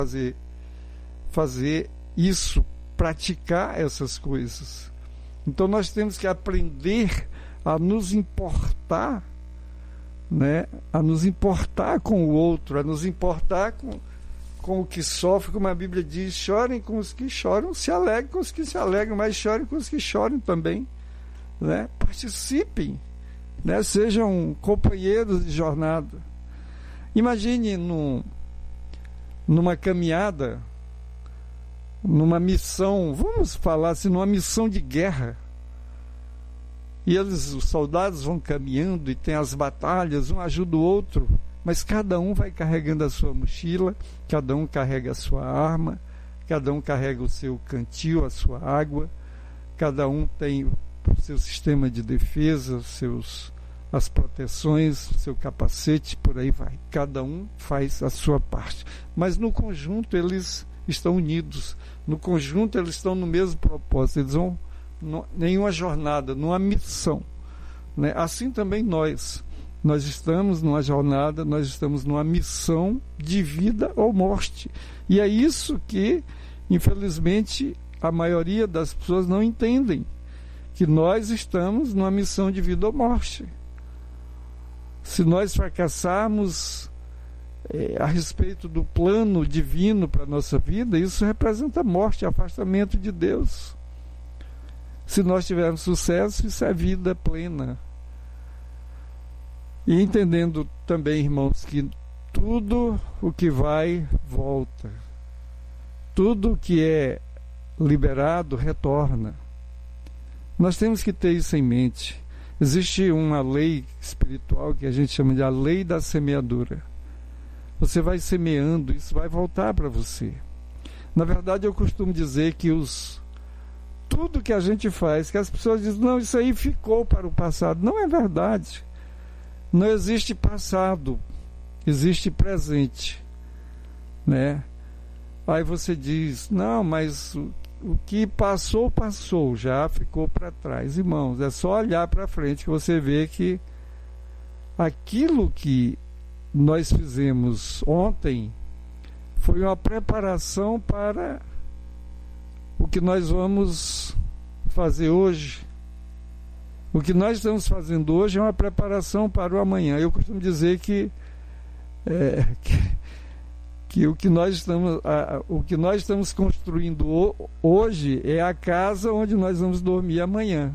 fazer isso, praticar essas coisas. Então nós temos que aprender a nos importar, né? A nos importar com o outro, a nos importar com o que sofre, como a Bíblia diz: chorem com os que choram, se alegrem com os que se alegram, mas chorem com os que choram também, né? Participem, né? Sejam companheiros de jornada. Imagine numa caminhada, numa missão, vamos falar assim, numa missão de guerra, e os soldados vão caminhando e tem as batalhas, um ajuda o outro, mas cada um vai carregando a sua mochila, cada um carrega a sua arma, cada um carrega o seu cantil, a sua água, cada um tem o seu sistema de defesa, as proteções, o seu capacete, por aí vai. Cada um faz a sua parte, mas no conjunto eles estão unidos, no conjunto eles estão no mesmo propósito, eles vão em uma jornada, numa missão, né? Assim também nós estamos numa jornada, nós estamos numa missão de vida ou morte, e é isso que infelizmente a maioria das pessoas não entendem, que nós estamos numa missão de vida ou morte. Se nós fracassarmos a respeito do plano divino para a nossa vida, isso representa morte, afastamento de Deus. Se nós tivermos sucesso, isso é vida plena. E entendendo também, irmãos, que tudo o que vai, volta. Tudo o que é liberado, retorna. Nós temos que ter isso em mente. Existe uma lei espiritual que a gente chama de a lei da semeadura. Você vai semeando, isso vai voltar para você. Na verdade, eu costumo dizer que tudo que a gente faz, que as pessoas dizem: não, isso aí ficou para o passado. Não é verdade. Não existe passado, existe presente, né? Aí você diz: não, mas o que passou, passou, já ficou para trás. Irmãos, é só olhar para frente que você vê que aquilo que nós fizemos ontem foi uma preparação para o que nós vamos fazer hoje. O que nós estamos fazendo hoje é uma preparação para o amanhã. Eu costumo dizer que o que nós estamos construindo hoje é a casa onde nós vamos dormir amanhã.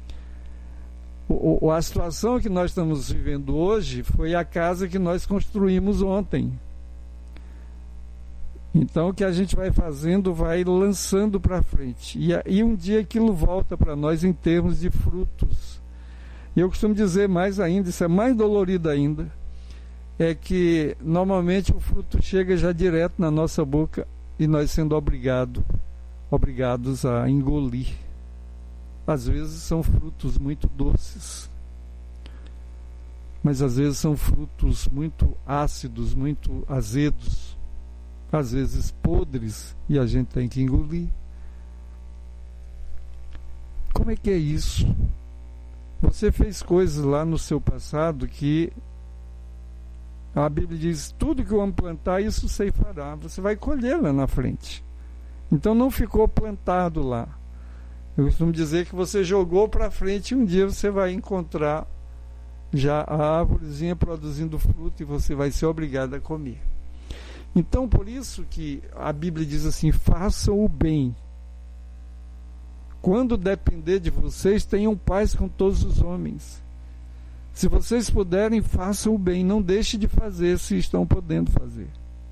A situação que nós estamos vivendo hoje foi a casa que nós construímos ontem. Então o que a gente vai fazendo vai lançando para frente, e um dia aquilo volta para nós em termos de frutos. E eu costumo dizer mais ainda, isso é mais dolorido ainda, é que normalmente o fruto chega já direto na nossa boca e nós sendo obrigados a engolir. Às vezes são frutos muito doces, mas às vezes são frutos muito ácidos, muito azedos, às vezes podres, e a gente tem que engolir. Como é que é isso? Você fez coisas lá no seu passado que a Bíblia diz: tudo que o homem plantar, isso ceifará. Você vai colher lá na frente. Então não ficou plantado lá. Eu costumo dizer que você jogou para frente, e um dia você vai encontrar já a árvorezinha produzindo fruto, e você vai ser obrigado a comer. Então, por isso que a Bíblia diz assim: façam o bem. Quando depender de vocês, tenham paz com todos os homens. Se vocês puderem, façam o bem. Não deixe de fazer se estão podendo fazer.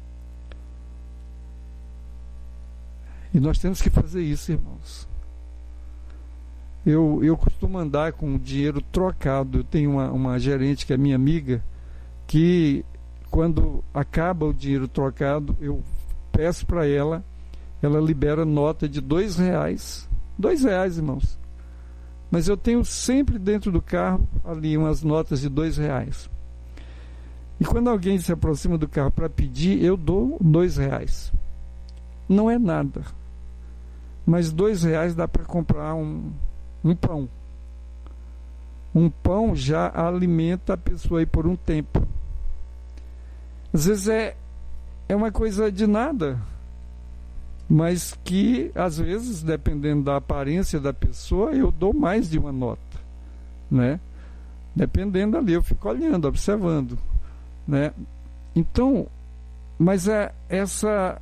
E nós temos que fazer isso, irmãos. Eu costumo andar com dinheiro trocado. Eu tenho uma gerente que é minha amiga, que quando acaba o dinheiro trocado, eu peço para ela libera nota de R$2. R$2, irmãos. Mas eu tenho sempre dentro do carro ali umas notas de R$2. E quando alguém se aproxima do carro para pedir, eu dou R$2. Não é nada. Mas R$2 dá para comprar um pão. Um pão já alimenta a pessoa aí por um tempo. Às vezes é uma coisa de nada, mas que às vezes, dependendo da aparência da pessoa, eu dou mais de uma nota, né? Dependendo ali, eu fico olhando, observando, né? Então, mas é essa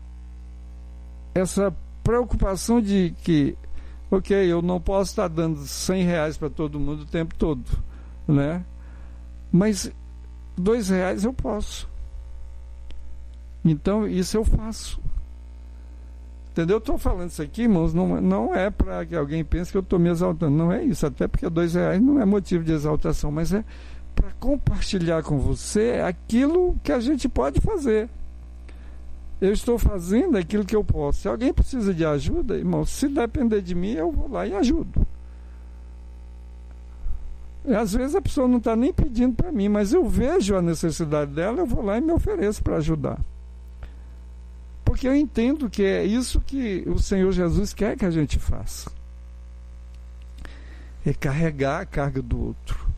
preocupação de que, ok, eu não posso estar dando R$100 para todo mundo o tempo todo, né? Mas R$2 eu posso. Então, isso eu faço. Entendeu? Eu estou falando isso aqui, irmãos, não é para que alguém pense que eu estou me exaltando. Não é isso, até porque R$2 não é motivo de exaltação, mas é para compartilhar com você aquilo que a gente pode fazer. Eu estou fazendo aquilo que eu posso. Se alguém precisa de ajuda, irmão, se depender de mim, eu vou lá e ajudo. E às vezes a pessoa não está nem pedindo para mim, mas eu vejo a necessidade dela, eu vou lá e me ofereço para ajudar. Porque eu entendo que é isso que o Senhor Jesus quer que a gente faça. É carregar a carga do outro.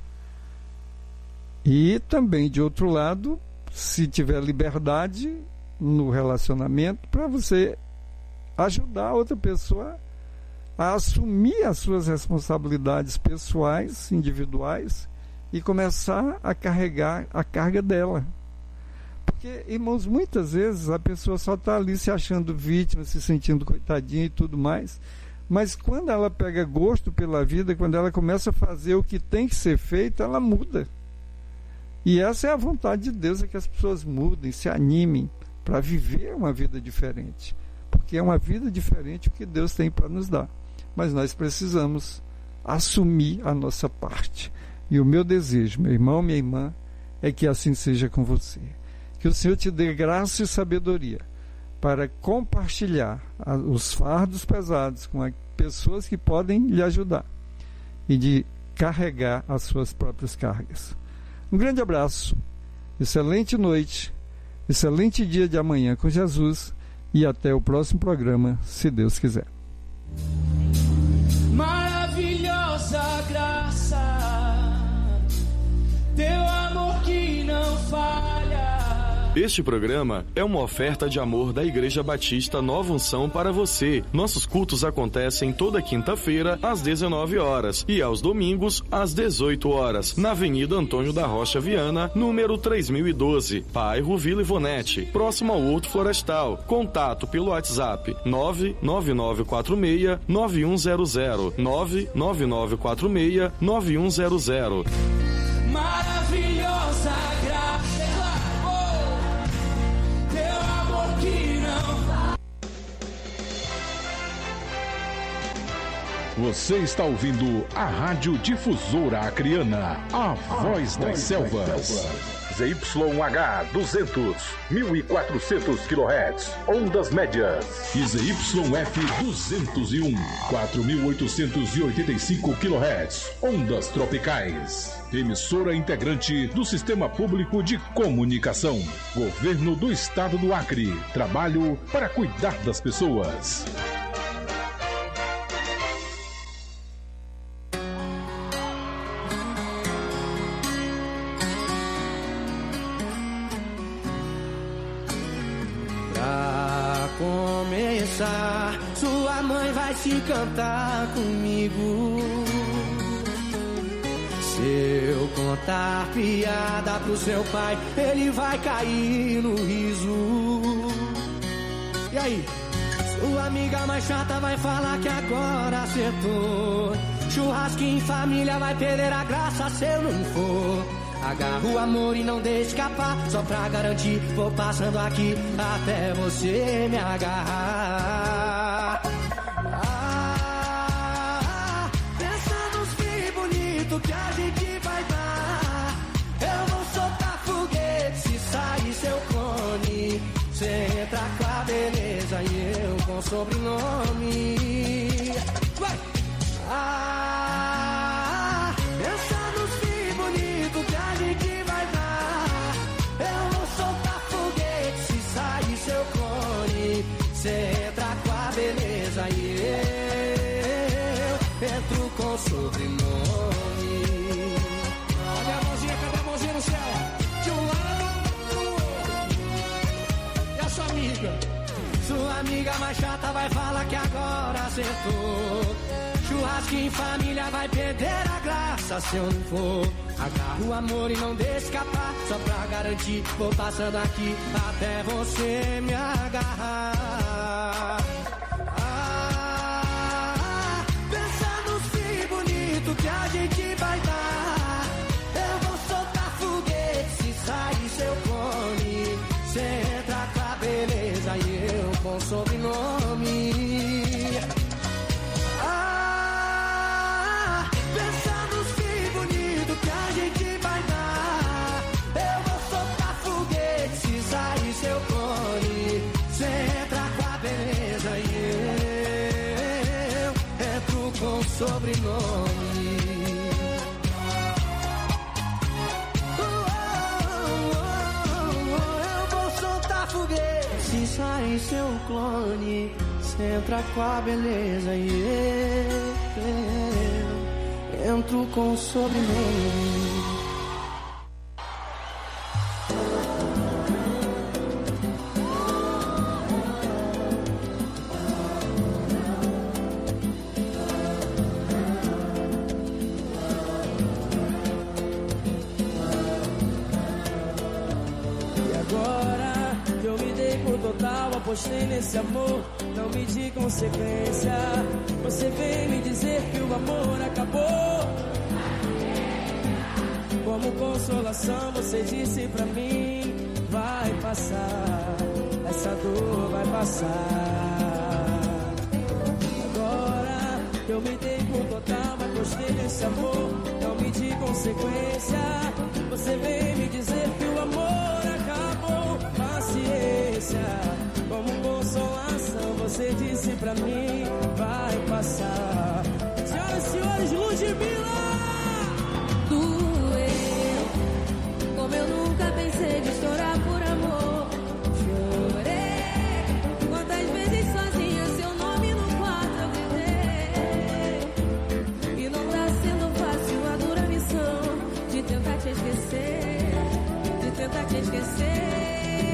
E também, de outro lado, se tiver liberdade no relacionamento, para você ajudar a outra pessoa a assumir as suas responsabilidades pessoais, individuais, e começar a carregar a carga dela. Porque, irmãos, muitas vezes a pessoa só está ali se achando vítima, se sentindo coitadinha e tudo mais, mas quando ela pega gosto pela vida, quando ela começa a fazer o que tem que ser feito, ela muda. E essa é a vontade de Deus, é que as pessoas mudem, se animem para viver uma vida diferente, porque é uma vida diferente o que Deus tem para nos dar, mas nós precisamos assumir a nossa parte. E o meu desejo, meu irmão, minha irmã, é que assim seja com você, que o Senhor te dê graça e sabedoria para compartilhar os fardos pesados com as pessoas que podem lhe ajudar e de carregar as suas próprias cargas. Um grande abraço, excelente noite, excelente dia de amanhã com Jesus e até o próximo programa, se Deus quiser. Maravilhosa graça, teu amor que não falha. Este programa é uma oferta de amor da Igreja Batista Nova Unção para você. Nossos cultos acontecem toda quinta-feira às 19 horas e aos domingos às 18 horas, na Avenida Antônio da Rocha Viana, número 3012, bairro Vila Ivonete, próximo ao Horto Florestal. Contato pelo WhatsApp 99946-9100, 99946-9100. Maravilhosa graça, teu amor que não. Você está ouvindo a Rádio Difusora Acreana, a voz das selvas. ZYH 200, 1400 kHz, ondas médias. E ZYF 201, 4885 kHz, ondas tropicais. Emissora integrante do Sistema Público de Comunicação. Governo do Estado do Acre. Trabalho para cuidar das pessoas. Sua mãe vai te cantar comigo. Se eu contar piada pro seu pai, ele vai cair no riso. E aí? Sua amiga mais chata vai falar que agora acertou. Churrasco em família vai perder a graça se eu não for. Agarra o amor e não deixe escapar. Só pra garantir, vou passando aqui até você me agarrar. Pensa nos que bonito que a gente vai dar. Eu vou soltar foguete se sair seu clone. Cê entra com a beleza e eu com sobrenome. Vai! Pensa nos que bonito que a gente vai dar. Eu vou soltar foguete se sair seu clone. Cê entra com a beleza e eu entro com sobrenome. Cadê a mãozinha no céu? De um lado pro outro. E a sua Sua amiga mais chata vai falar que agora acertou. Churrasco em família vai perder a graça se eu não for. Agarra o amor e não deixa escapar. Só pra garantir, vou passando aqui até você me agarrar. Pensa nos que bonito que a gente vai dar. Eu vou soltar foguete se sair seu clone. Cê entra com a beleza e eu com sobrenome. Pensa nos que bonito que a gente vai dar. Eu vou soltar foguete se sair seu clone. Cê entra com a beleza e eu entro com sobrenome. Se sai seu clone, cê entra com a beleza e eu entro com sobrenome. Apostei nesse amor, não medi consequência. Você vem me dizer que o amor acabou. Como consolação você disse pra mim: vai passar, essa dor vai passar. Agora eu me dei por total, apostei nesse amor, não medi consequência. Você vem me dizer que o amor acabou. Paciência, como consolação você disse pra mim: vai passar. Senhoras e senhores, Ludmilla! Doeu, como eu nunca pensei de chorar por amor. Chorei, quantas vezes sozinha seu nome no quarto eu gritei. E não tá sendo fácil a dura missão de tentar te esquecer, de tentar te esquecer.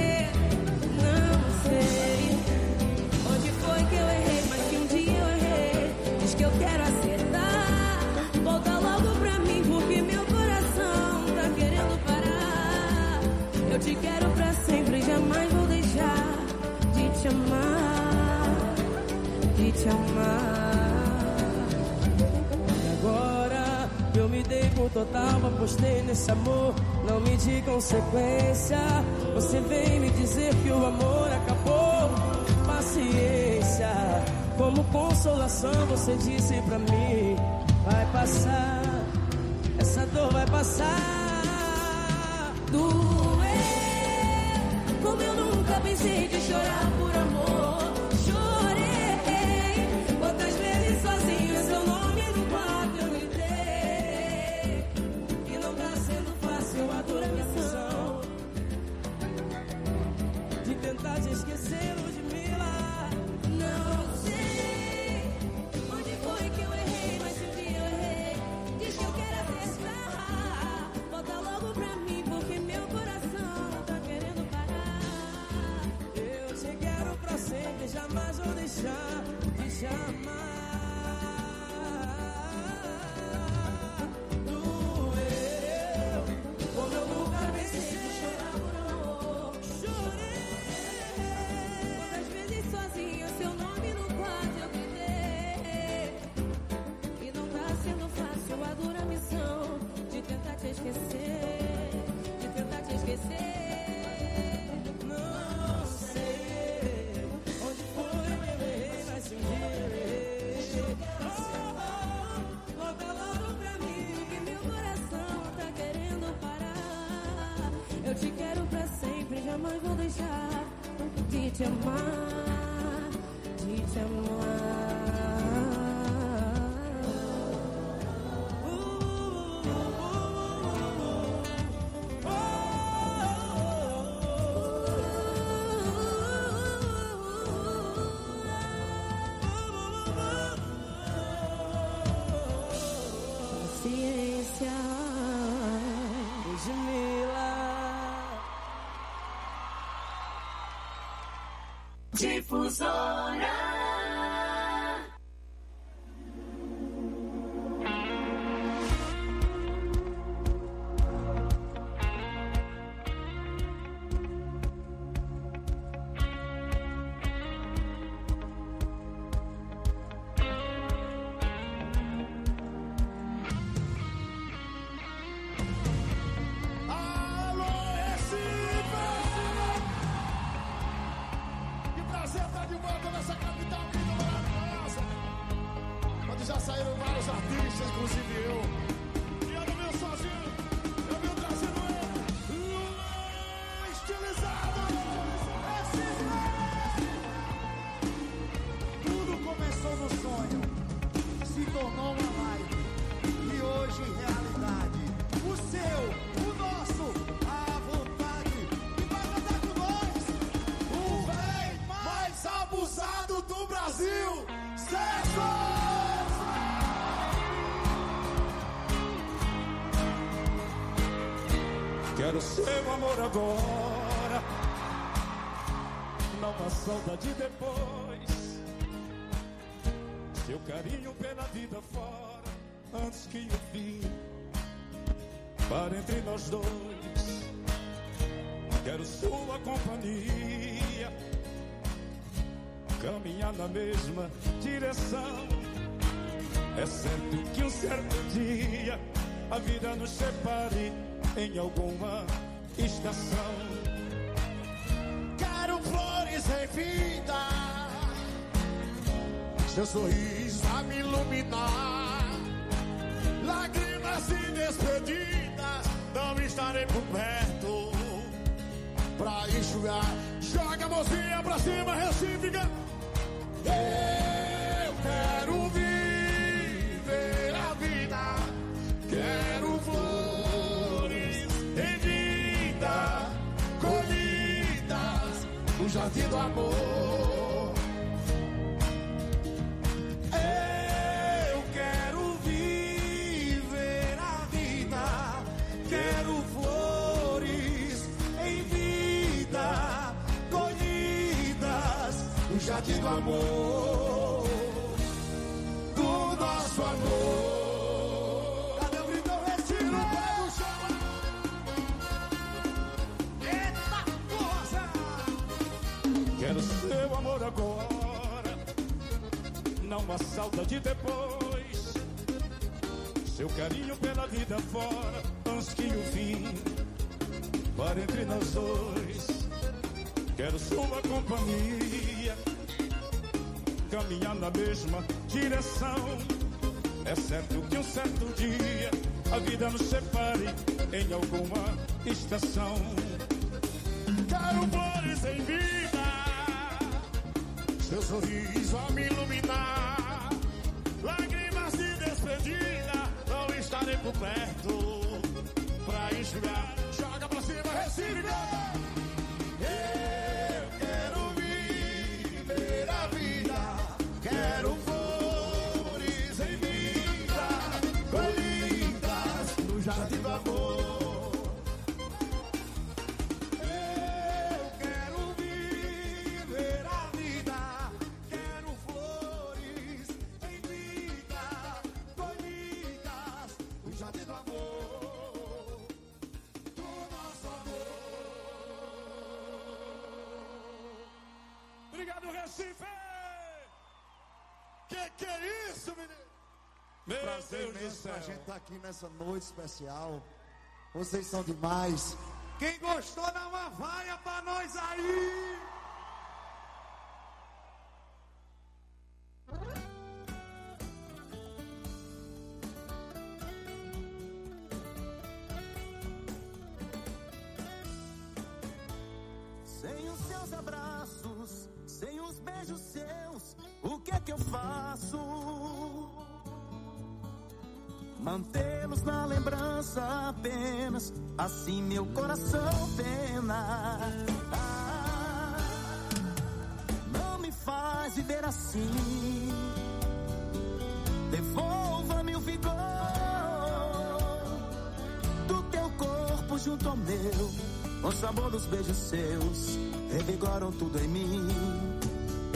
Onde foi que eu errei, mas que um dia eu errei. Diz que eu quero acertar. Volta logo pra mim, porque meu coração tá querendo parar. Eu te quero pra sempre, jamais vou deixar de te amar, de te amar. E agora eu me dei por total, apostei nesse amor, não medi consequência. Você vem me dizer que o amor acabou. Paciência, como consolação você disse pra mim: vai passar, essa dor vai passar. Doeu, como eu nunca pensei de chorar por amor. Chorei, quantas vezes sozinho seu nome no quarto eu gritei. E não tá sendo fácil a dura missão de tentar te esquecer, Ludmilla. Não sei onde foi que eu errei, mas um dia eu errei. Diz que eu quero acertar. Volta logo pra mim, porque meu coração tá querendo parar. Eu te quero pra sempre, jamais vou deixar de te amar. Doeu, como eu nunca pensei de chorar por amor. Chorei, quantas vezes sozinha seu nome no quarto eu gritei. E não tá sendo fácil a dura missão de tentar te esquecer, de tentar te esquecer. não sei onde foi que eu errei, mas se um dia eu errei. Volta logo pra mim, que meu coração tá querendo parar. Eu te quero pra sempre, jamais vou deixar de te amar, de te amar. Paciência, Ludmilla. De Difusora. Já saíram vários artistas, inclusive eu. E eu não venho sozinho, eu venho trazendo ele, estilizado. Tudo começou no sonho, se tornou uma live e hoje realidade. O seu, o nosso, a vontade. E vai cantar com nós o rei mais abusado do Brasil, César! Quero seu amor agora, não há saudade depois. Seu carinho pela vida fora, antes que o fim para entre nós dois. Quero sua companhia, caminhar na mesma direção. É certo que um certo dia a vida nos separe em alguma estação. Quero flores em vida, seu sorriso a me iluminar. Lágrimas e despedidas, não estarei por perto pra enxugar. Joga a mãozinha pra cima, Recife. Eu quero viver a vida, quero flores em vida, colhidas no jardim do amor. Eu quero viver a vida, quero flores em vida, colhidas no jardim do amor, do nosso amor. Quero seu amor agora, não há saudade depois. Seu carinho pela vida fora, antes que o fim para entre nós dois. Quero sua companhia, caminhar na mesma direção. É certo que um certo dia a vida nos separe em alguma estação. Quero flores em vida, seu sorriso a me iluminar. Lágrimas de despedida, não estarei por perto pra enxugar. Joga pra cima, Recife. Eu quero viver a vida, quero flores em vida, colhidas no jardim do amor. Que é isso, menino? Meu prazer Deus mesmo do céu. a gente tá aqui nessa noite especial. Vocês são demais. Quem gostou, dá uma vaia pra nós aí. Sem os seus abraços, sem os beijos seus, o que é que eu faço? Mantê-los na lembrança apenas, assim meu coração pena. Não me faz viver assim, devolva-me o vigor do teu corpo junto ao meu. O sabor dos beijos seus revigoram tudo em mim.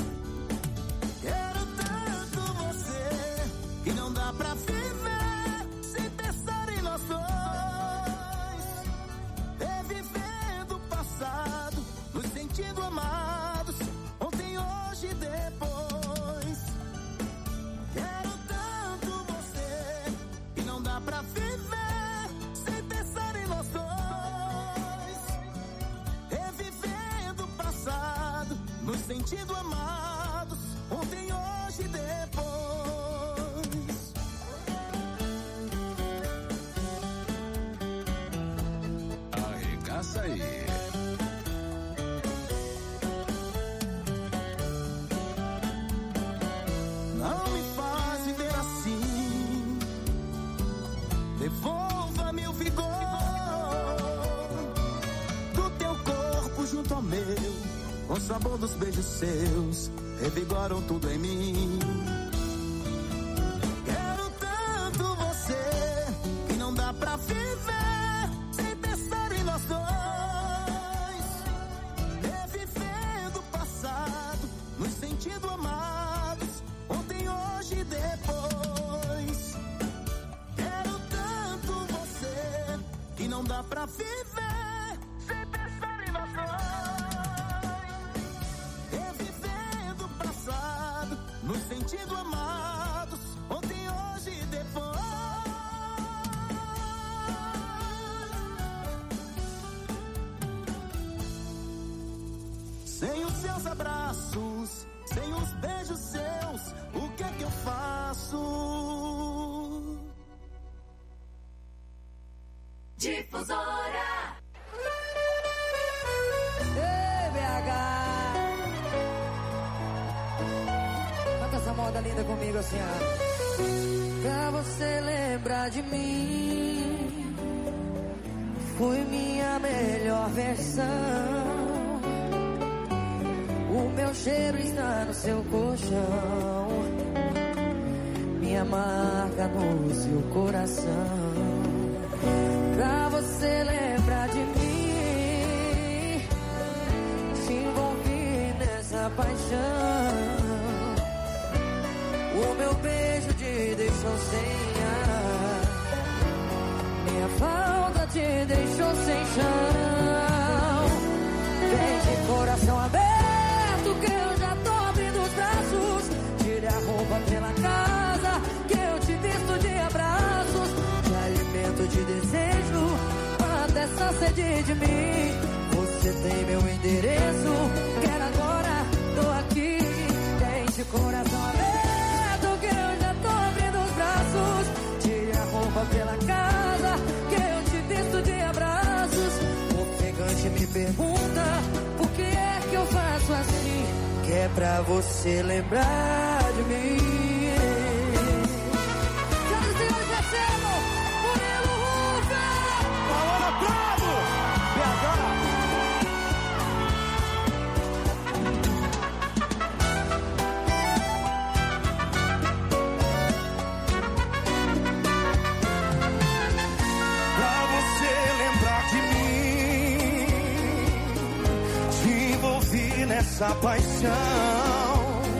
O sabor dos beijos seus revigoram tudo em mim. Quero tanto você que não dá pra viver sem pensar em nós dois. Revivendo o passado, nos sentindo amados, ontem, hoje e depois. Quero tanto você que não dá pra viver sem pensar em nós dois. Revivendo o passado, nos sentindo amados, ontem, hoje e depois. Sem os seus abraços, sem os beijos seus, o que é que eu faço? Difusora. Ei, BH! Canta essa moda linda comigo assim, ó. Pra você lembrar de mim, fui minha melhor versão. O meu cheiro está no seu colchão, minha marca no seu coração. Pra você lembrar de mim, te envolvi nessa paixão. O meu beijo te deixou sem ar, minha falta te deixou sem chão. Vem de coração aberto que eu já tô abrindo os braços. Tire a roupa pela casa que eu te visto de abraços. Te alimento de desejo, mata essa sede de mim. Você tem meu endereço, quero agora, tô aqui. Vem de coração aberto que eu já tô abrindo os braços. Tire a roupa pela casa que eu te visto de abraços. Ofegante me pergunta por que é que eu faço assim, que é pra você lembrar de mim. Senhoras e senhores, recebam Murilo Ruffer! Paola Prado, BH. Pra você lembrar de mim, te envolvi nessa paixão.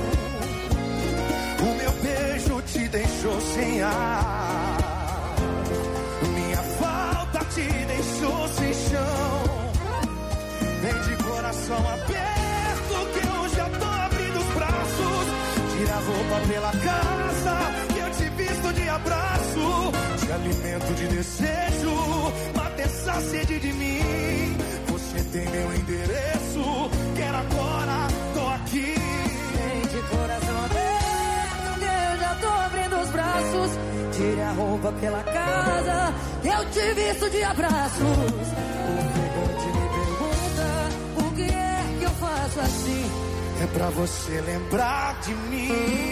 O meu beijo te deixou sem ar, minha falta te deixou sem chão. Vem de coração aberto que eu já tô abrindo os braços. Tira a roupa pela casa que eu te visto de abraço. Te alimento de desejo, mata essa sede de mim. Você tem meu endereço, quero agora, tô aqui. Vem de coração aberto que eu já tô abrindo os braços. Tire a roupa pela casa que eu te visto de abraços. O ofegante me pergunta por que é que eu faço assim, É pra você lembrar de mim.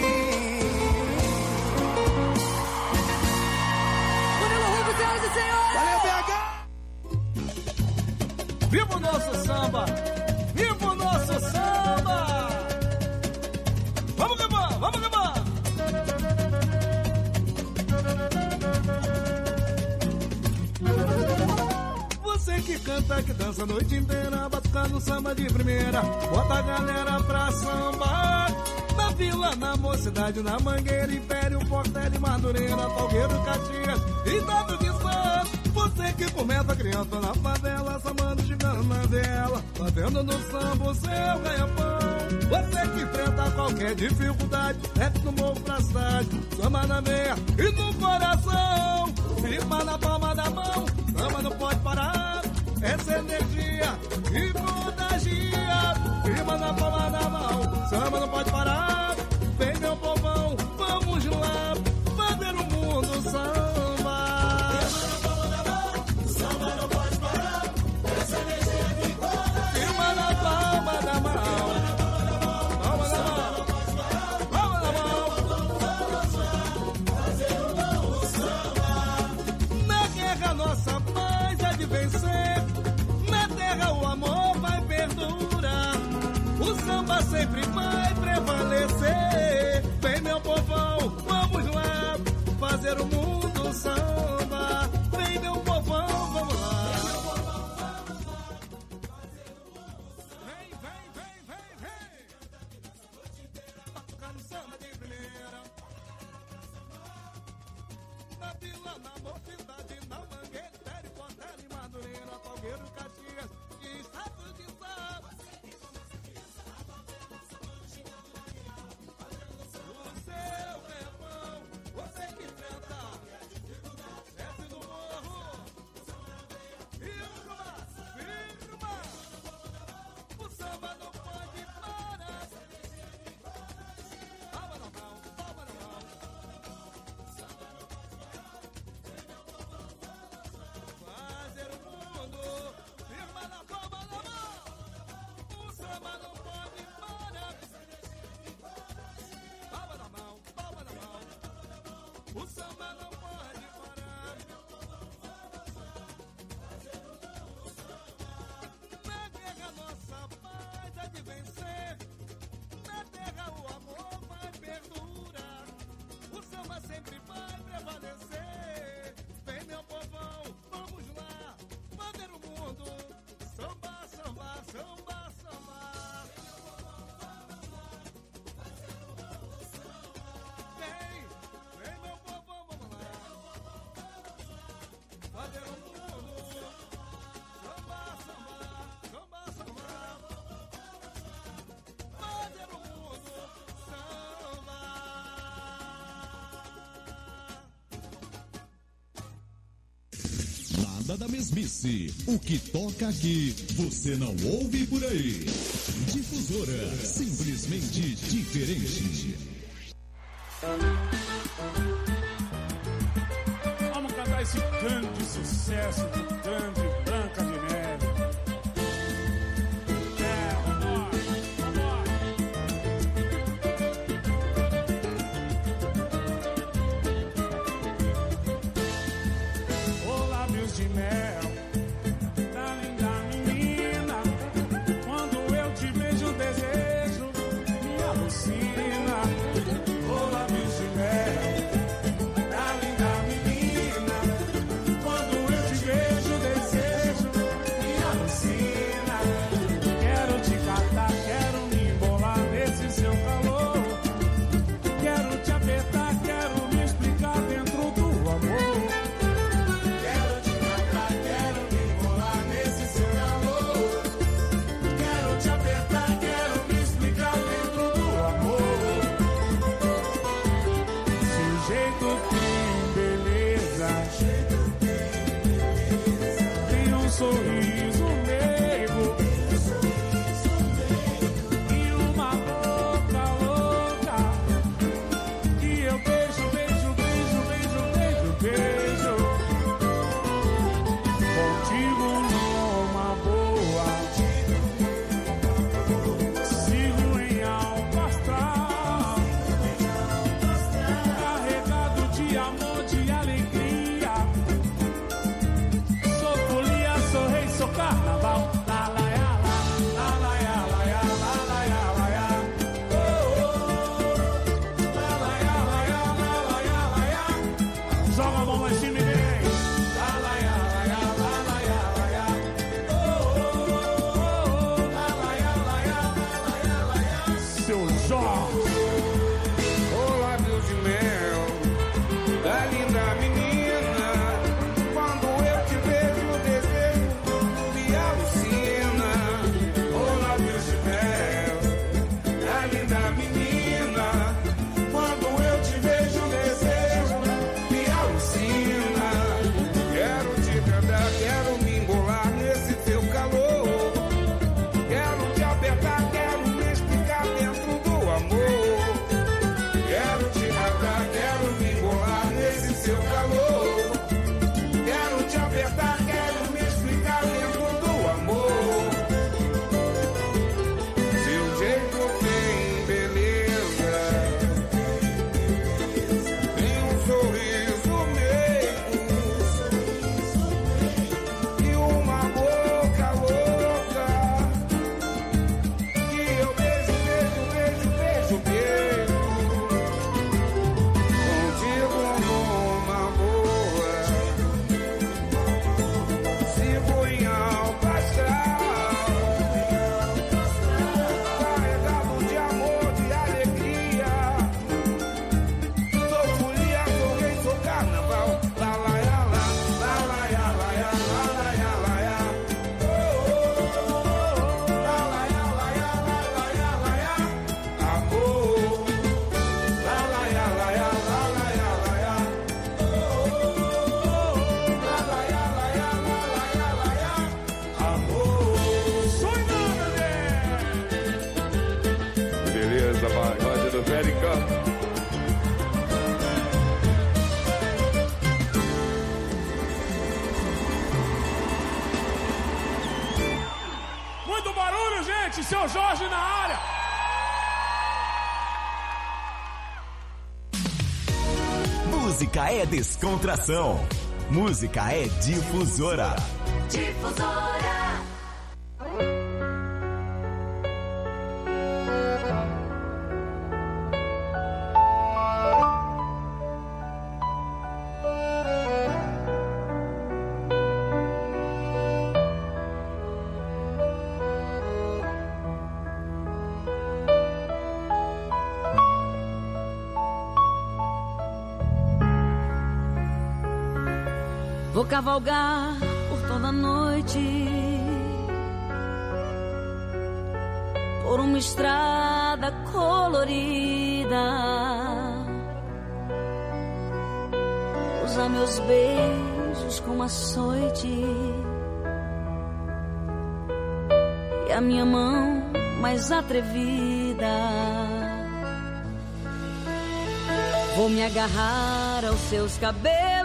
Murilo Ruffer, senhoras e senhores! Valeu, BH! Viva o nosso samba! Viva o nosso samba! Vamos acabar! Vamos acabar! Você que canta, que dança a noite inteira, batucando samba de primeira, bota a galera pra sambar. Na vila, na mocidade, na Mangueira, Império, Portela, Madureira, Salgueiro, Caxias e Dado de Santos. Você que começa criança na favela, sambando, gigando na vela, batendo no samba o seu ganha-pão. Você que enfrenta qualquer dificuldade, rap no morro pra cidade, samba na meia e no coração. Firma na palma da mão, samba não pode parar, essa energia e contagia. Firma na palma da mão, samba não pode parar. Vem meu povão, vamos lá, fazer o mundo samba. Firma na palma da mão, samba não pode parar, essa energia que contagia. Firma na palma da mão, palma da mão, palma da mão, fazer o mundo samba. Na guerra nossa paz é de vencer, na terra o amor vai perdurar. O Vila, na Mocidade, na Mangueira, Império, Portela e Madureira, Palgueiro, Caxias e Estado de Sá. O seu irmão, você que enfrenta, desce do morro, firma, o samba não pode parar. Palma na mão, palma na mão. Fazer o mundo, firma na palma da mão. O samba não pode parar. Palma na mão, palma na mão. O samba não pode parar. Na guerra nossa paz é de vencer. Na terra o amor vai perdurar. O samba sempre vai prevalecer. Vem meu povão, vamos lá, fazer o mundo. Samba, samba, samba, samba. Vem meu povão, vamos lá, fazer o mundo. Samba, samba, samba, samba. Fazer o mundo samba. Nada da mesmice. O que toca aqui, você não ouve por aí. Difusora, simplesmente diferente. Vamos cantar esse grande sucesso do grande Branca de Neve. Oh, lábios de mel da linda menina, quando eu te vejo o desejo me alucina. Oh, lábios de mel da linda menina, quando eu te vejo o desejo me alucina. Quero te catar, quero me embolar nesse seu calor. Quero te apertar, quero me explicar dentro do amor. Quero te matar, quero me embolar nesse seu calor. Quero te apertar, quero me explicar dentro do amor. Seu jeito tem beleza, tem um sorriso meigo e uma boca louca que eu beijo, beijo, beijo, beijo, beijo, beijo. Contigo numa boa, sigo em alto astral, carregado de amor, de alegria. Sou folia, sou rei, sou carnaval. La la ya la, la la ya la ya, la la ya la ya. Oh, oh, la la ya la ya, la la ya la ya. Joga a mão lá em cima e vem. La la ya la ya, la la ya la ya. Oh, oh, oh, la la ya la ya, la la ya la ya. Seu Jorge. Oh, lábios de mel da linda menina, quando eu te vejo o desejo me alucina. Oh, lábios de mel da linda menina, quando eu te vejo o desejo me alucina. Quero te cantar, quero me embolar nesse teu calor. Quero te apertar, quero me explicar dentro do amor. Quero te matar, quero me embolar nesse seu calor. Quero te apertar, quero me explicar dentro do amor. Seu jeito tem beleza, música é descontração. Música é Difusora. Difusora. Vou cavalgar por toda a noite, por uma estrada colorida, usar meus beijos como açoite e a minha mão mais atrevida. Vou me agarrar aos seus cabelos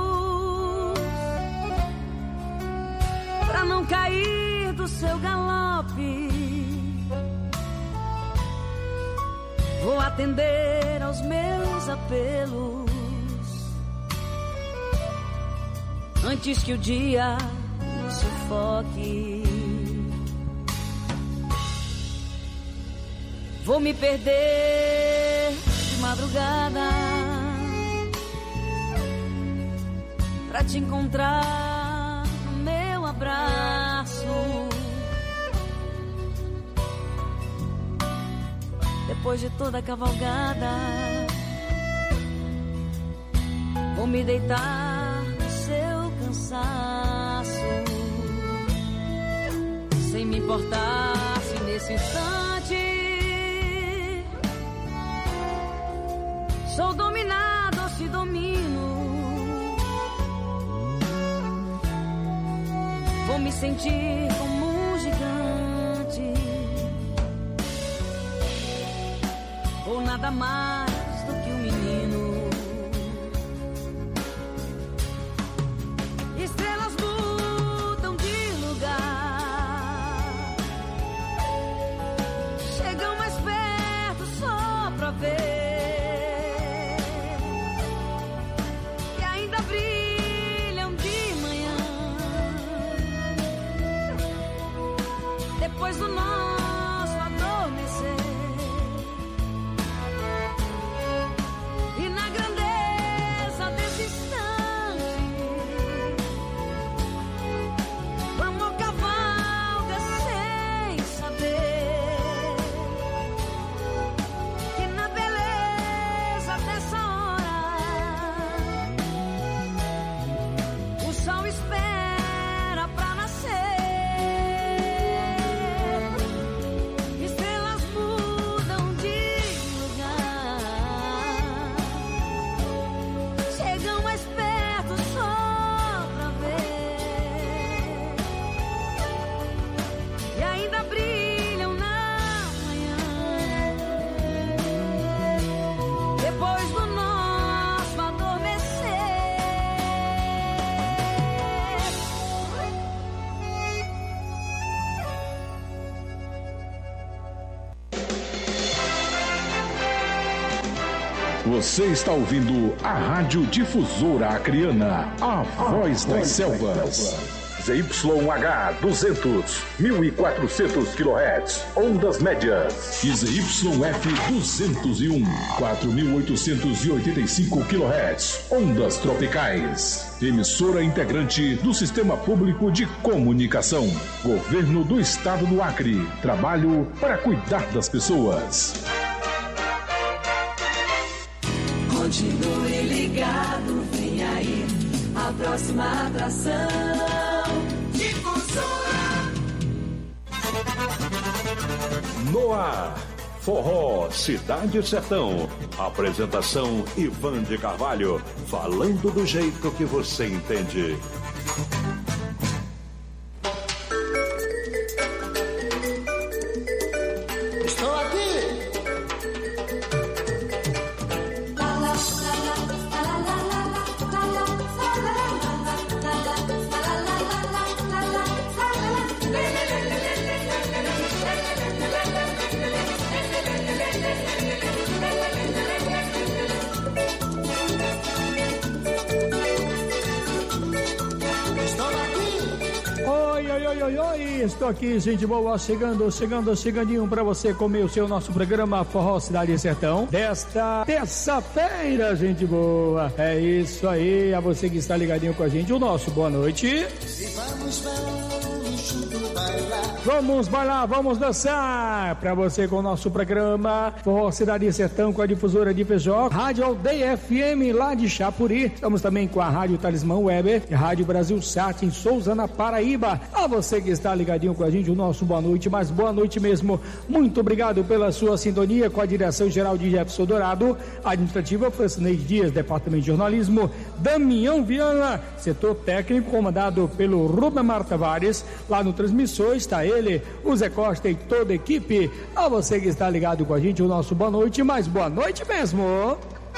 pra não cair do seu galope. Vou atender aos meus apelos antes que o dia me sufoque. Vou me perder de madrugada pra te encontrar no meu abraço. Depois de toda a cavalgada, vou me deitar no seu cansaço, sem me importar se nesse instante sou dominado ou se domino. Vou me sentir como um gigante, ou nada mais do que um menino. Estrelas mudam de lugar, chegam mais perto só pra ver. Depois do nosso adormecer, e na grandeza desse instante, o amor cavalga sem saber que na beleza dessa hora o sol espera pra nascer. Você está ouvindo a Rádio Difusora Acreana, a voz das selvas. ZYH 200, 1400 kHz, ondas médias. E ZYF 201, 4885 kHz, ondas tropicais. Emissora integrante do Sistema Público de Comunicação. Governo do Estado do Acre. Trabalho para cuidar das pessoas. Continue ligado, vem aí a próxima atração. Difusora. No ar, Forró Cidade Sertão. Apresentação Ivan de Carvalho, falando do jeito que você entende. Estou aqui. Estou aqui, gente boa, chegandinho pra você comer o seu nosso programa Forró Cidade e Sertão desta terça-feira, gente boa. É isso aí, a você que está ligadinho com a gente, o nosso boa noite. E Vamos bailar, vamos dançar pra você com o nosso programa Forró Cidade e Sertão com a difusora de Feijó, Rádio Aldeia FM lá de Chapuri. Estamos também com a Rádio Talismã Weber e Rádio Brasil Sat em Souza, na Paraíba. A você que está ligadinho com a gente, o nosso boa noite, mas boa noite mesmo. Muito obrigado pela sua sintonia com a direção geral de Jefferson Dourado, administrativa Francinei Dias, departamento de jornalismo Damião Viana, setor técnico comandado pelo Rubemar Tavares. Lá no transmissor está ele, o Zé Costa e toda a equipe. A você que está ligado com a gente, o nosso boa noite, mas boa noite mesmo.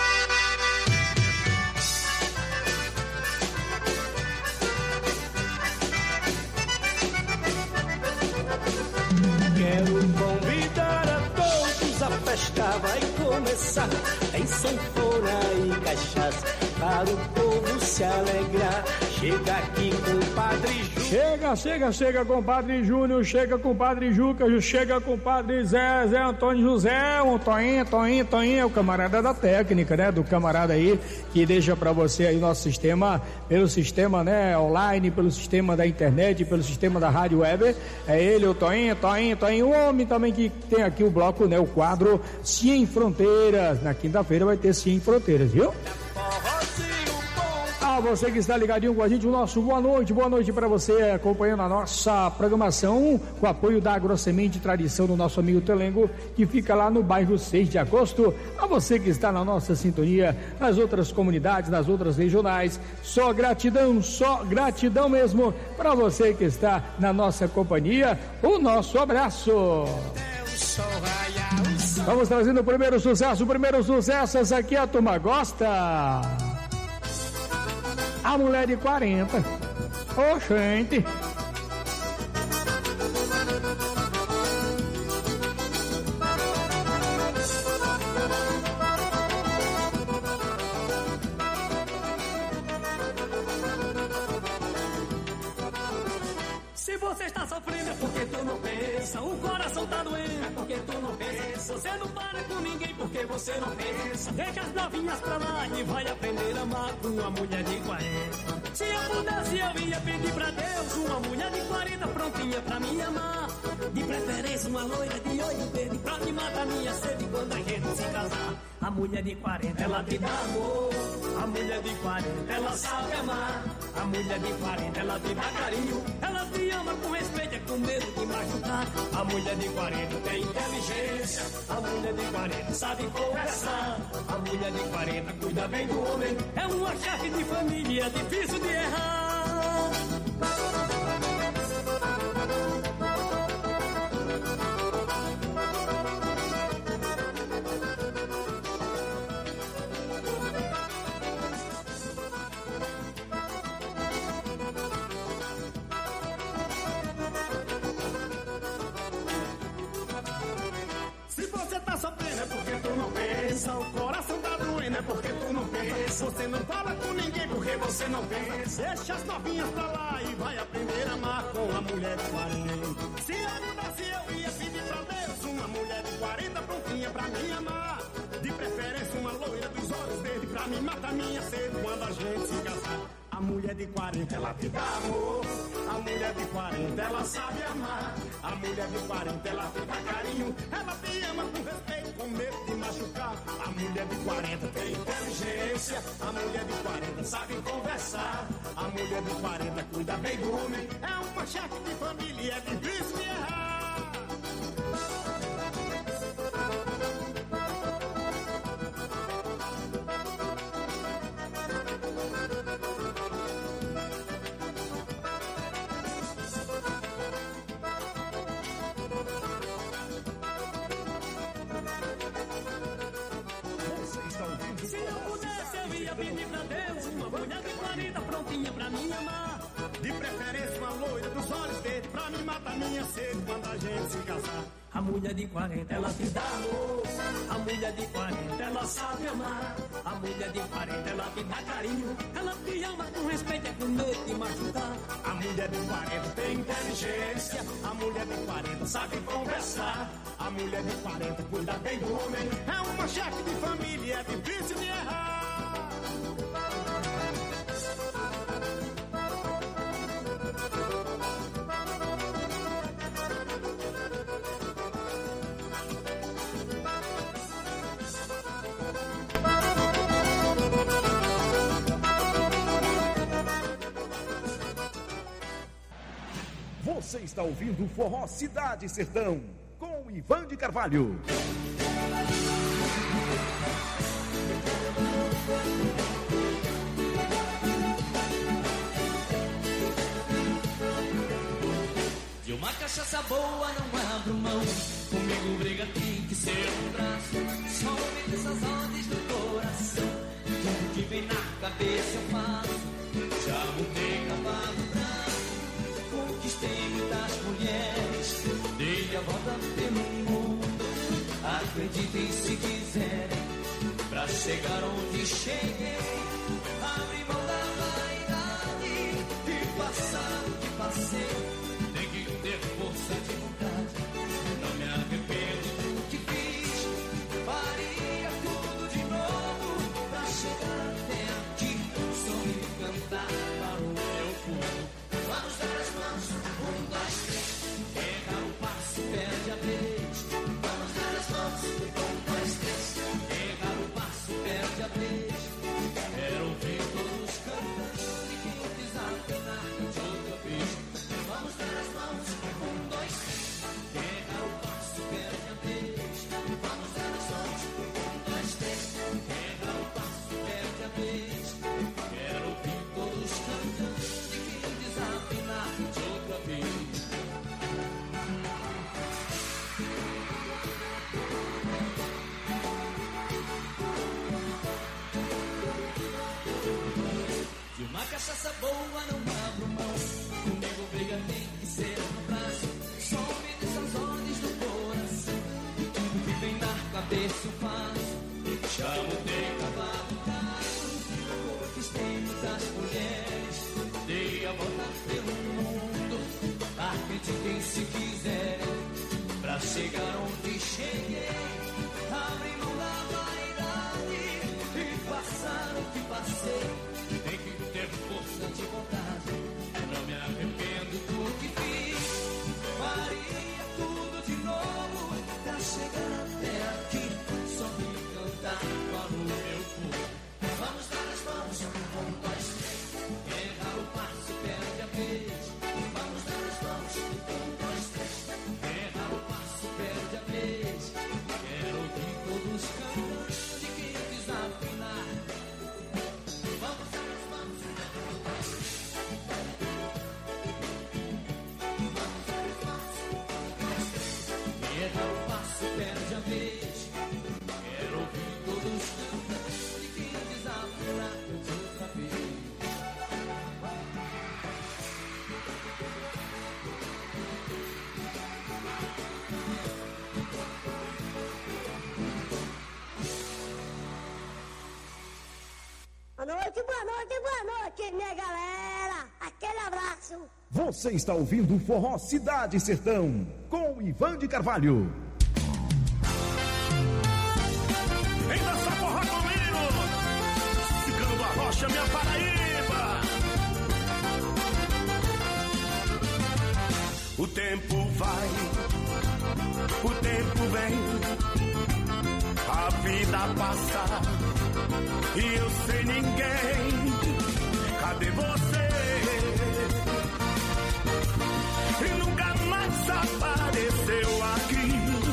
Quero convidar a todos, a festa vai começar. Tem sanfona e cachaça para o povo se alegrar. Chega aqui com o Padre Júnior. Chega com o Padre Júnior, chega com o Padre Juca, chega com o Padre Zé Antônio José, o Toinho, é o camarada da técnica, né? Do camarada aí que deixa pra você aí nosso sistema, pelo sistema, né? Online, pelo sistema da internet, pelo sistema da Rádio Weber. É ele, o Toinho, o homem também que tem aqui o bloco, né? O quadro Sem Fronteiras. Na quinta-feira vai ter Sem Fronteiras, viu? Você que está ligadinho com a gente, o nosso boa noite para você, acompanhando a nossa programação com o apoio da Agrosemente Tradição do nosso amigo Telengo, que fica lá no bairro 6 de Agosto. A você que está na nossa sintonia, nas outras comunidades, nas outras regionais, só gratidão mesmo para você que está na nossa companhia, o nosso abraço. Vamos trazendo o primeiro sucesso, essa aqui a turma gosta. A mulher de 40. Ô, gente. Se você está sofrendo é porque tu não pensa. O coração tá doendo é porque tu não pensa. Você não para com ninguém porque você não pensa. Deixa as novinhas pra lá e vai aprender a amar com uma mulher de 40. Se eu pudesse eu ia pedir pra Deus uma mulher de 40 prontinha pra me amar. De preferência uma loira de olho verde pra me matar minha sede quando a gente se casar. A mulher de 40 ela te dá amor. A mulher de 40 ela sabe amar. A mulher de 40 ela te dá carinho. Ela te ama com respeito, é com medo de machucar. A mulher de 40 tem inteligência. A mulher de 40 sabe conversar. A mulher de 40 cuida bem do homem. É uma chefe de família, é difícil de errar. O coração tá doendo é porque tu não pensa. Você não fala com ninguém porque você não pensa. Deixa as novinhas pra lá e vai aprender a amar com a mulher de 40. Se eu pudesse eu ia pedir pra Deus uma mulher de 40 prontinha pra me amar. De preferência uma loira dos olhos verdes pra me matar minha sede quando a gente se casar. A mulher de 40 ela te dá amor. A mulher de 40 ela sabe amar. A mulher de 40 ela te dá carinho. Ela te ama com respeito, com medo de machucar. A mulher de 40 tem inteligência. A mulher de 40 sabe conversar. A mulher de 40 cuida bem do homem. É uma chefe de família, é difícil de errar. Se eu pudesse eu ia pedir pra Deus uma mulher de 40 prontinha pra me amar. De preferência uma loira dos olhos verdes pra me matar minha sede quando a gente se casar. A mulher de 40 ela te dá amor. A mulher de 40 ela sabe amar. A mulher de 40 ela te dá carinho. Ela te ama com respeito, é com medo de machucar. A mulher de 40 tem inteligência. A mulher de 40 sabe conversar. A mulher de 40 cuida bem do homem. É uma chefe de família, é difícil de errar. Você está ouvindo o Forró Cidade Sertão, com Ivan de Carvalho. De uma cachaça boa não abro mão. Comigo briga tem que ser um braço. Só ouvindo essas ordens do coração. Tudo que vem na cabeça eu faço. Já montei cavalo branco. Conquistei muitas mulheres, dei a volta pelo mundo. Acreditem se quiserem, pra chegar onde cheguei. Abri mão da vaidade e passar o que passei. Tem que ter força de vontade, não me arrependo do que fiz. Faria tudo de novo pra chegar até aqui. Sorrir e cantar para o meu povo. Vamos dar as mãos, 1, 2, 3. Erra o passo, perde a vez. Vamos dar as mãos, 1, 2, 3. Erra o passo, perde a vez. Quero ouvir todos cantando e quem desafinar de outra vez. Vamos dar as mãos, 1, 2, 3. Erra o passo, perde a vez. Vamos dar as mãos, 1, 2, 3. Erra o passo, perde a vez. Quero ouvir todos cantando e quem desafinar de outra vez. De uma cachaça boa não abro mão. Comigo briga tem que ser no braço. Só obedece as ordens do coração. Tudo que vem na cabeça eu faço. Já montei cavalo braço. Conquistei muitas mulheres. Dei a volta pelo mundo. Acreditem se quiserem, pra chegar onde cheguei. Abri mão da vaidade e passar o que passei. Tem que ter força de vontade, não me arrependo do que fiz. Faria tudo de novo pra chegar até aqui. Só me cantar para o meu povo. Vamos dar as mãos, 1, 2, 3. Erra o passo, perde a vez. Vamos dar as mãos, 1, 2, 3. Erra o passo, perde a vez. Quero ouvir todos cantando de quem desafinar. Vamos dar as mãos, 1, 2, 3. Vamos dar as mãos, 1, 2, 3. Erra o passo, perde a vez. Quero ouvir todos cantando de quem desafinar de outra vez. Boa noite, minha galera. Aquele abraço. Você está ouvindo o Forró Cidade Sertão, com Ivan de Carvalho. Vem dançar forró comigo, Cigano da Rocha, minha Paraíba. O tempo vai, o tempo vem, a vida passa e eu sem ninguém. Cadê você? E nunca mais apareceu aqui.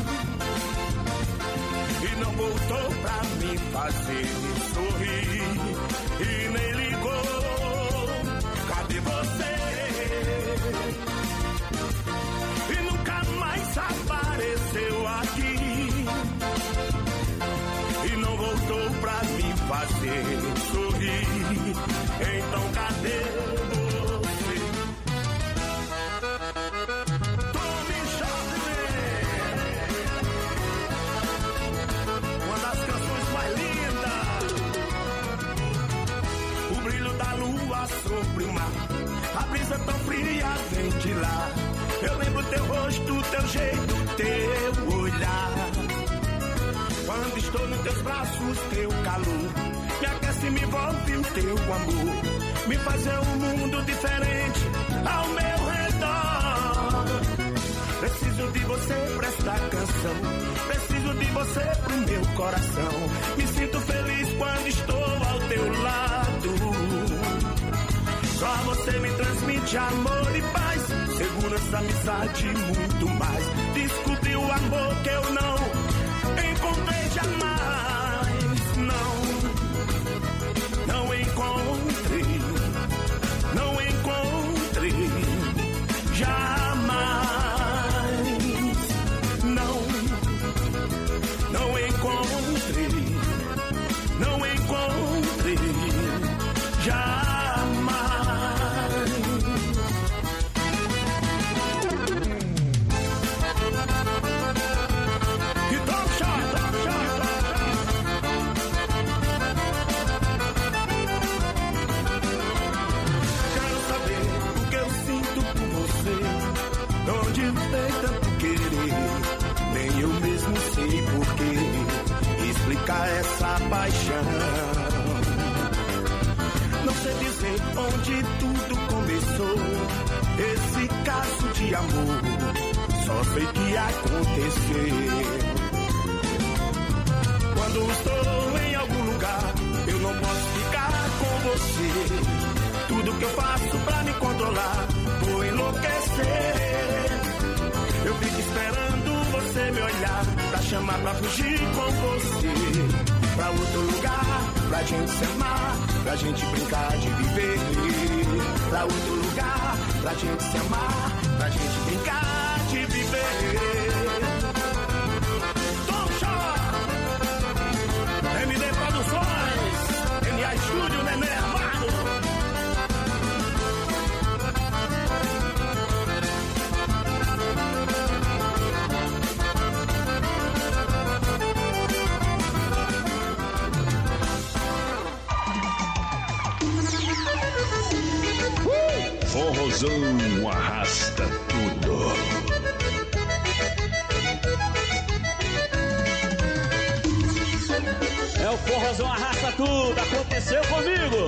E não voltou pra me fazer sorrir. E nem ligou. Cadê você? E nunca mais apareceu aqui. E não voltou pra me fazer sorrir. Então cadê você? Tome choque. brisa tão fria vem de lá. Eu lembro teu rosto, teu jeito, teu olhar. Quando estou nos teus braços, teu calor me aquece, me envolve o teu amor. Me fazer um mundo diferente ao meu redor. Preciso de você pra esta canção. Preciso de você pro meu coração. Me sinto feliz quando estou ao teu lado. Só você me transmite amor e paz, segurança, amizade e muito mais. Descobri o amor que eu não encontrei jamais. Não encontrei. Não encontrei jamais. Não encontrei. Não encontrei jamais. Essa paixão, não sei dizer onde tudo começou. Esse caso de amor, só sei que aconteceu. Quando estou em algum lugar, eu não posso ficar com você. Tudo que eu faço pra me controlar, vou enlouquecer. Eu fico esperando você me olhar, pra chamar pra fugir com você. Pra outro lugar, pra gente se amar, pra gente brincar de viver. Pra outro lugar, pra gente se amar, pra gente brincar de viver. Tom Shaw, MD Produções, NA Estúdio, Nenê Amado. Forrozão arrasta tudo. É o Forrozão arrasta tudo, aconteceu comigo.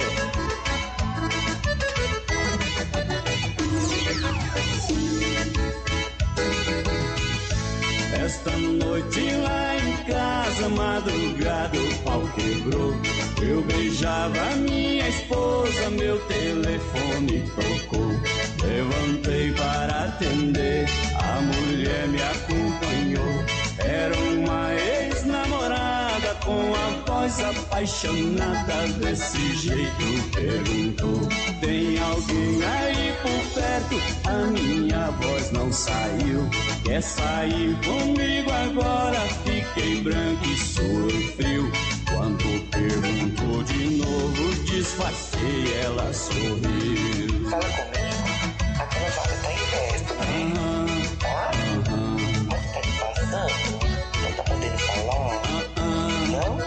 Esta noite lá em casa, madrugada o pau quebrou. Eu beijava minha esposa, meu telefone tocou. Levantei para atender, a mulher me acompanhou. Era uma ex-namorada com a voz apaixonada. Desse jeito perguntou: tem alguém aí por perto? A minha voz não saiu. Quer sair comigo agora? Fiquei branco e suei frio. Quando perguntou de novo, disfarcei, ela sorriu. Fala comigo, aqui no Jovem tá em festa, né? Mas tá te passando? Não tá podendo falar? Não?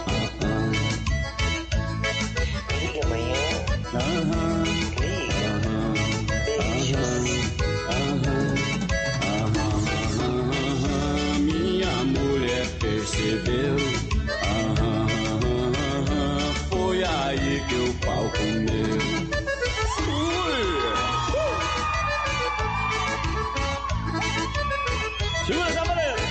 Liga amanhã. Liga. Beijos. Minha mulher percebeu. Foi aí que o pau comeu. Segura essa maneira.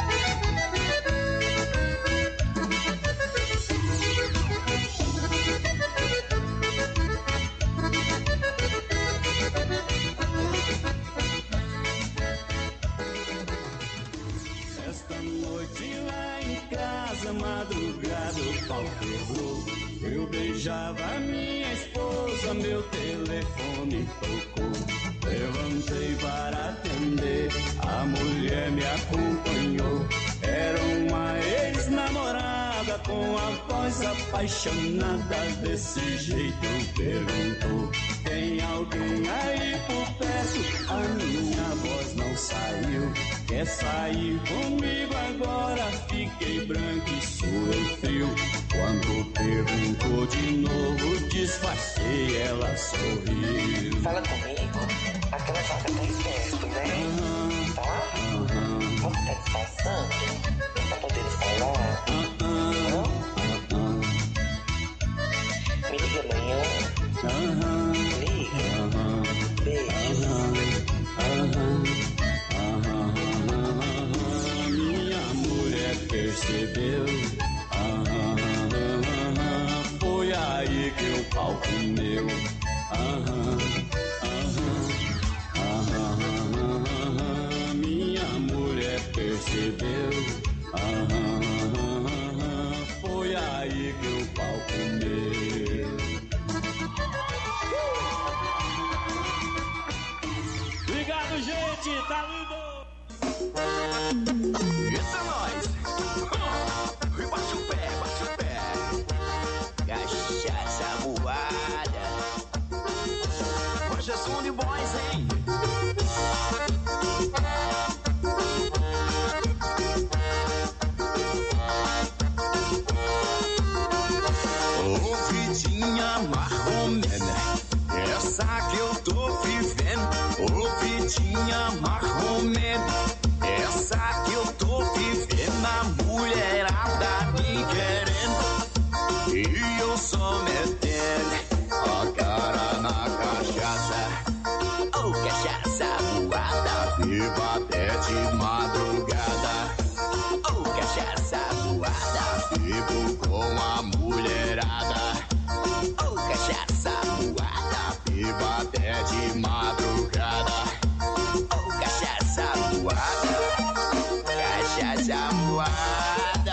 Esta noite lá em casa, madrugada o pau quebrou. Eu beijava minha esposa, meu telefone tocou. Levantei para atender, a mulher me acompanhou. Era uma ex-namorada com a voz apaixonada, desse jeito perguntou: tem alguém aí por perto? A minha voz não saiu. Quer sair comigo agora? Fiquei branco e suei frio. Quando perguntou de novo, disfarcei, ela sorriu. Fala comigo, aquela vaga tá esperto, né? Tá? Você tá disfarçando? Tá podendo falar? Me liga amanhã. Liga. Beijo. Minha mulher percebeu. Foi aí que o pau comeu. Minha mulher percebeu. Foi aí que o pau comeu. Obrigado, gente, tá lindo! Isso é nóis! E bate o pé, bate o pé! Cachaça voada! Hoje é som de boys, hein? Ô vidinha marromena, essa que eu tô vivendo. Ô vidinha marromena, essa que eu tô vivendo. A mulherada me querendo e eu só metendo a cara na cachaça. Ô cachaça voada, viva até de madrugada. Ô cachaça voada, vivo com a mulherada. Ô cachaça voada, viva até de madrugada. Ô cachaça voada, cachaça voada.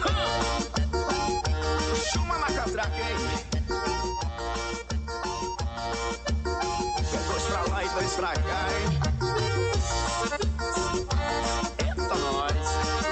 Chama na catraca, hein? Dois pra lá e dois pra cá, hein? Eita, nós.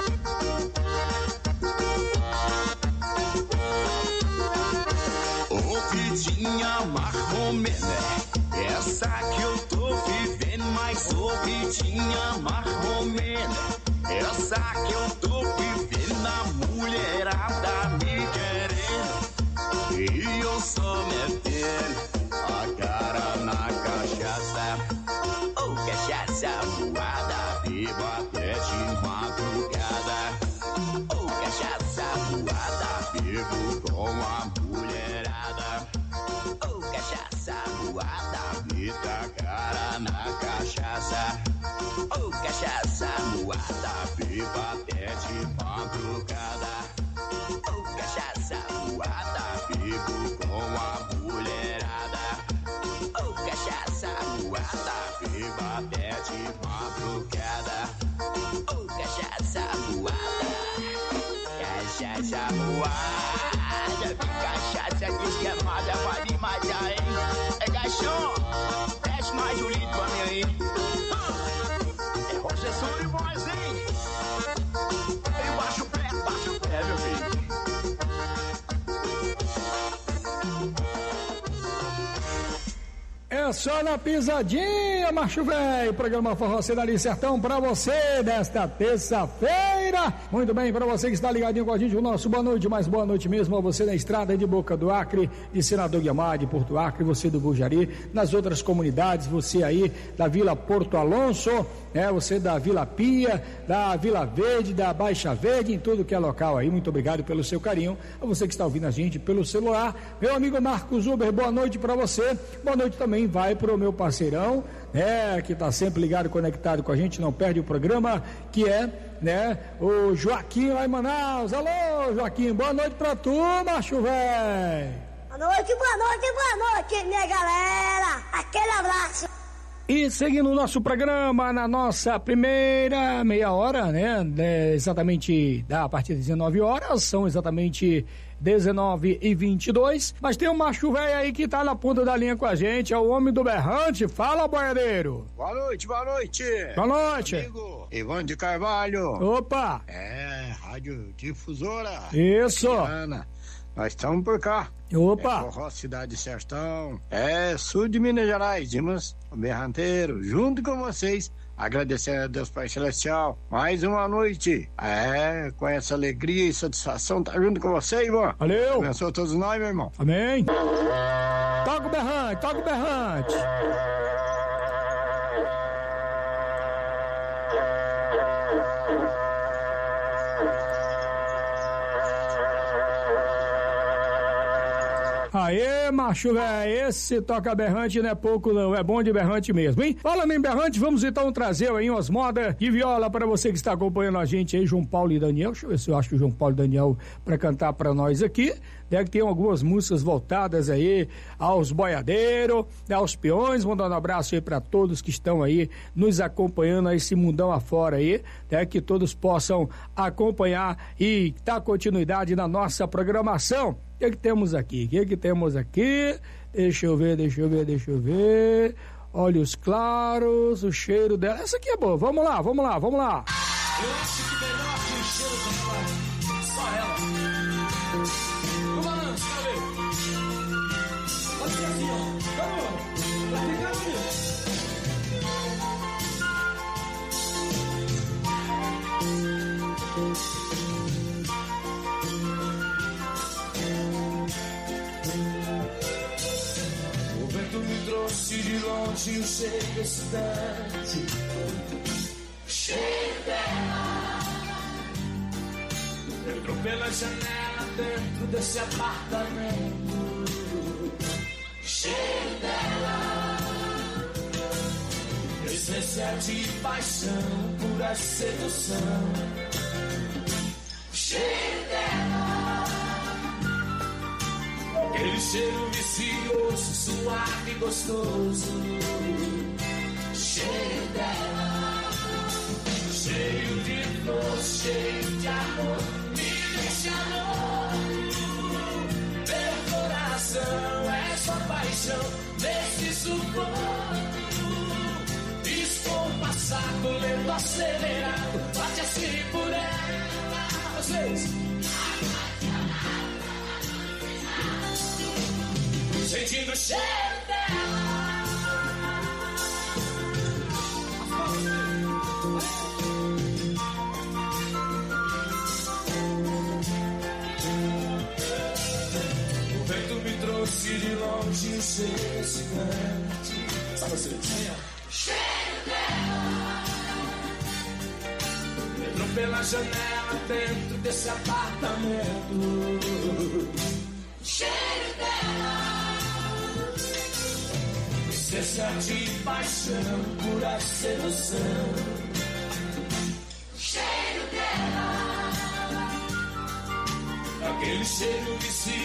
Ô vidinha marromena, essa que eu tô vivendo. Mas ô vidinha marromena, essa que eu tô vivendo. A mulherada me querendo e eu só metendo a cara na cachaça. Ô cachaça voada, vivo até de madrugada. Ô cachaça voada, vivo com a mulherada. Ô cachaça voada, vita a cara na cachaça. Ô cachaça voada, vivo até de madrugada. Ô cachaça voada, vivo com a mulherada. Ô cachaça voada, vivo até de madrugada. Ô cachaça voada, cachaça voada. Cachaça desquemada vai me matar, hein? É gachão, desce mais um litro pra mim aí. É Roger Sul e voz, hein? Eu baixo o pé, meu filho. É só na pisadinha, macho velho. Programa Forró Cidade Sertão pra você desta terça-feira. Muito bem, pra você que está ligadinho com a gente, o nosso boa noite, mas boa noite mesmo a você na estrada de Boca do Acre, de Senador Guiamar, de Porto Acre, você do Bujari, nas outras comunidades, você aí da Vila Porto Alonso, você da Vila Pia, da Vila Verde, da Baixa Verde, em tudo que é local aí. Muito obrigado pelo seu carinho. A você que está ouvindo a gente pelo celular, meu amigo Marcos Uber, boa noite pra você. Boa noite também vai pro meu parceirão, que tá sempre ligado, conectado com a gente, não perde o programa, que é, o Joaquim lá em Manaus. Alô, Joaquim, boa noite pra tu, macho velho. Boa noite, minha galera. Aquele abraço. E seguindo o nosso programa, na nossa primeira meia hora, né? Exatamente a partir das 19 horas, são exatamente 19h22. Mas tem um macho velho aí que tá na ponta da linha com a gente, é o homem do berrante. Fala, boiadeiro. Boa noite, boa noite. Boa noite. Amigo Ivan de Carvalho. Opa. Rádio Difusora. Isso. Ana. Nós estamos por cá. Opa! Forró Cidade Sertão. Sul de Minas Gerais. Dimas Berranteiro. Junto com vocês. Agradecendo a Deus Pai Celestial. Mais uma noite. Com essa alegria e satisfação. Tá junto com você, irmão. Valeu. Abençoa todos nós, meu irmão. Amém. Toca o berrante, toca o berrante. Aê, macho, velho, esse toca berrante não é pouco não, é bom de berrante mesmo, hein? Falando em berrante, vamos então trazer aí umas modas de viola para você que está acompanhando a gente aí, João Paulo e Daniel. Deixa eu ver se eu acho o João Paulo e Daniel para cantar para nós aqui. Deve ter algumas músicas voltadas aí aos boiadeiros, aos peões. Mandando um abraço aí para todos que estão aí nos acompanhando a esse mundão afora aí, né? Que todos possam acompanhar e dar continuidade na nossa programação. O que temos aqui? O que temos aqui? Deixa eu ver. Olhos claros, o cheiro dela. Essa aqui é boa. Vamos lá. Eu acho que melhor que o cheiro dela, só ela. No balanço, quero ver. Pode ser assim, ó. Vamos, vai ficar assim. De longe o cheiro distante, cheiro dela. Entrou pela janela dentro desse apartamento, cheiro dela. Essência de paixão, pura sedução, cheiro dela. Aquele cheiro vicioso, suave e gostoso, cheio dela, cheio de flor, cheio de amor, me deixa louco. Meu coração é só paixão, nesse sufoco, descompassado, lento, acelerado, bate assim por ela, vocês. Sentindo o cheiro dela. O vento me trouxe de longe o cheiro excitante. Sabe assim? Cheiro dela. Entrou pela janela dentro desse apartamento. Cheiro dela. Essência de paixão, pura sedução, cheiro dela. Aquele cheiro vicioso,